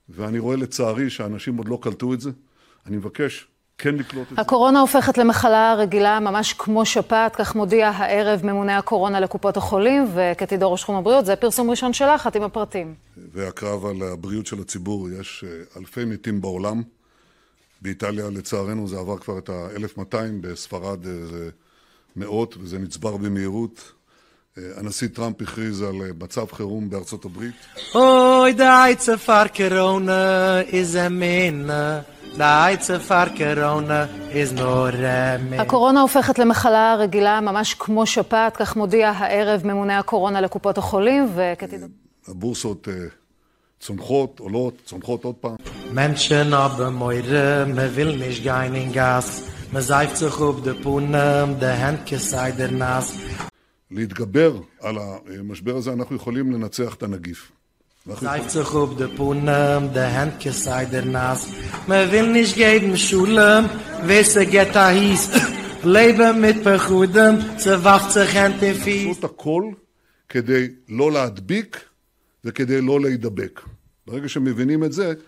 ואני רואה לצערי שאנשים עוד לא קלטו את זה. אני מבקש כן לקלוט את זה. הקורונה הופכת למחלה רגילה ממש כמו שפעת, כך מודיע הערב ממונה הקורונה לקופות החולים, וקטי דור ראש תחום הבריאות, זה פרסום ראשון שלך, עם הפרטים. והקרב על הבריאות של הציבור, יש אלפי מתים בעולם. באיטליה לצערנו זה עבר כבר את ה-1200, בספרד זה מאות וזה נצבר במהירות. הנשיא טראמפ הכריז על מצב חירום בארצות הברית. אוי, די צפר קורונה is a man. די צפר קורונה is not a man. הקורונה הופכת למחלה רגילה ממש כמו שפעת, כך מודיע הערב ממונה הקורונה לקופות החולים, וקטי דור. הבורסות צונחות, עולות, צונחות עוד פעם. Menschen aber moire, me will nicht gehen in Gas. Me seift sich auf de Punem, de Handke sei der Nass. להתגבר על המשבר הזה אנחנו יכולים לנצח את הנגיף. Seift sich auf de Punem, de Handke sei der Nass. Me will nicht geben Schulem, wisse geht a hieß. Leben mit Pechudem, ze wacht sich Hand in Fies. לעשות הכל כדי לא להדביק וכדי לא להידבק. ברגע שמבינים את זה,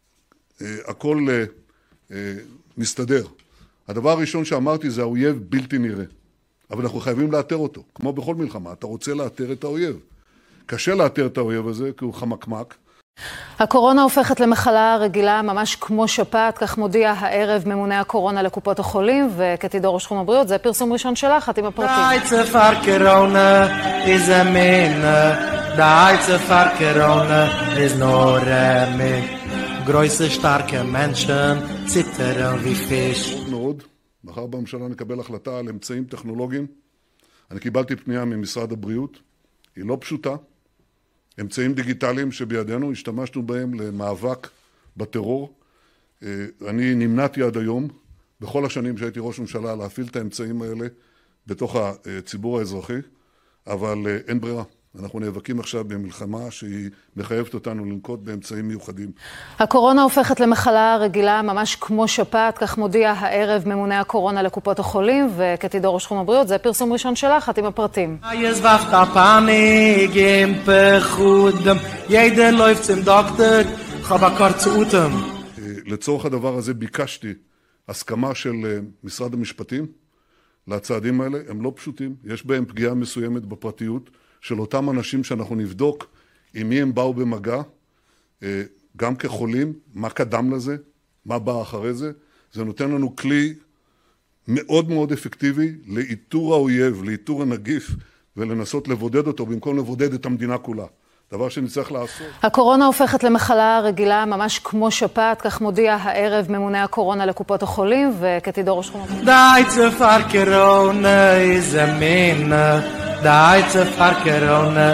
הכל מסתדר. הדבר הראשון שאמרתי זה האויב בלתי נראה. אבל אנחנו חייבים לאתר אותו. כמו בכל מלחמה, אתה רוצה לאתר את האויב. קשה לאתר את האויב הזה, כי הוא חמקמק. הקורונה הופכת למחלה רגילה ממש כמו שפעת, כך מודיע הערב ממונה הקורונה לקופות החולים, וקטי דור ראש תחום הבריאות, זה פרסום ראשון שלך, עם הפרטים. די צפר קורונה is a man. די צפר קורונה is not a man. Große, starke Menschen zittern wie Fisch. מאוד. מחר בממשלה נקבל החלטה על אמצעים טכנולוגיים. אני קיבלתי פנייה ממשרד הבריאות. היא לא פשוטה. אמצעים דיגיטליים שבידינו, השתמשנו בהם למאבק בטרור. אני נמנעתי עד היום, בכל השנים שהייתי ראש ממשלה, להפעיל את האמצעים האלה בתוך הציבור האזרחי, אבל אין ברירה. אנחנו נאבקים עכשיו במלחמה שהיא מחייבת אותנו לנקוט באמצעים מיוחדים. הקורונה הופכת למחלה רגילה ממש כמו שפעת, כך מודיע הערב ממונה הקורונה לקופות החולים, וקטי דור ראש תחום הבריאות, זה פרסום ראשון שלך, עם הפרטים. לצורך הדבר הזה ביקשתי הסכמה של משרד המשפטים לצעדים האלה. הם לא פשוטים, יש בהם פגיעה מסוימת בפרטיות של אותם אנשים שאנחנו נבדוק עם מי הם באו במגע, גם כחולים, מה קדם לזה, מה בא אחרי זה. זה נותן לנו כלי מאוד מאוד אפקטיבי לאיתור האויב, לאיתור הנגיף, ולנסות לבודד אותו במקום לבודד את המדינה כולה. דבר שנצטרך לעשות. הקורונה הופכת למחלה רגילה ממש כמו שפעת, כך מודיע הערב ממונה הקורונה לקופות החולים, וקטי דור ראש תחום הבריאות. די צפר קורונה is a man. די צפר קורונה.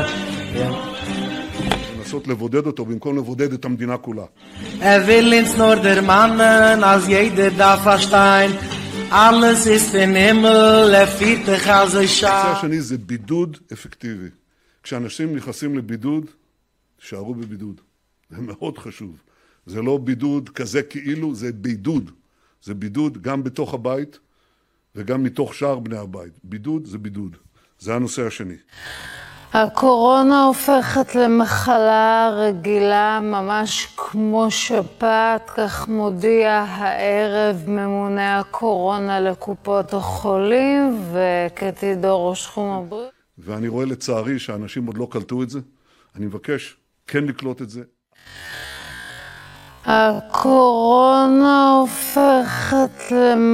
לנסות לבודד אותו במקום לבודד את המדינה כולה. will ins Nordermannen, als jeder darf verstehen. Alles ist in Himmel, führt dich also schau. הנושא השני זה בידוד אפקטיבי. כשאנשים נכנסים לבידוד, תישארו בבידוד. זה מאוד חשוב. זה לא בידוד כזה כאילו, זה בידוד. זה בידוד גם בתוך הבית וגם מתוך שאר בני הבית. בידוד זה בידוד. זה הנושא השני. הקורונה הופכת למחלה רגילה ממש כמו שפעת, כך מודיע הערב ממונה הקורונה לקופות החולים, וקטי דור ראש תחום הבריאות. ואני רואה לצערי שאנשים עוד לא קלטו את זה. אני מבקש כן לקלוט את זה. הקורונה הופכת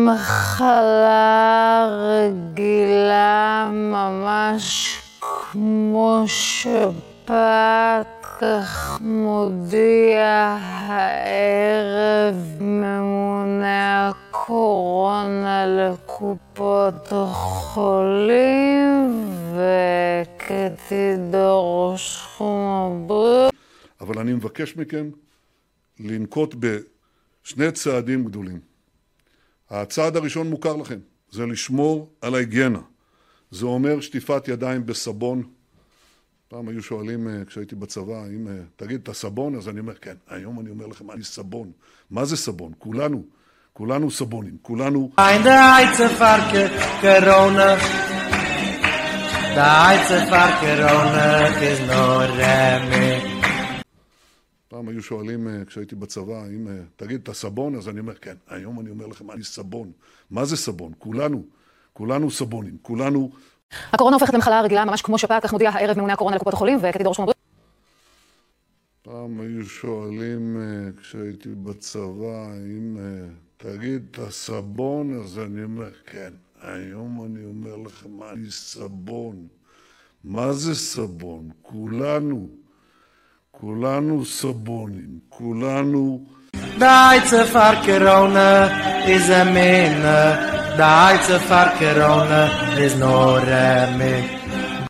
למחלה רגילה ממש כמו שפעת, כך מודיע הערב ממונה הקורונה לקופות החולים, וקטי דור ראש תחום הבריאות. אבל אני מבקש מכם לנקוט בשני צעדים גדולים. הצעד הראשון מוכר לכם, זה לשמור על ההיגיינה. זה אומר שטיפת ידיים בסבון. פעם היו שואלים כשהייתי בצבא, אם תגיד את הסבון, אז אני אומר, כן, היום אני אומר לכם, אני סבון. מה זה סבון? כולנו סבונים, כולנו... די צפר קורונה. די צפר קורונה is not a man. פעם היו שואלים כשהייתי בצבא, אם תגיד, אתה סבון? אז אני אומר, כן. היום אני אומר לכם, אני סבון. מה זה סבון? כולנו סבונים, כולנו... הקורונה הופכת למחלה רגילה, ממש כמו שפעת, כך מודיע הערב ממונה הקורונה לקופות החולים, וקטי דור שכום הבריאות. פעם היו שואלים כשהייתי בצבא, אם תגיד, אתה סבון? אז אני אומר, כן. היום אני אומר לכם, אני סבון. מה זה סבון? כולנו סבונים, כולנו... Die zu far Corona is a man. Die zu far Corona is nur a man.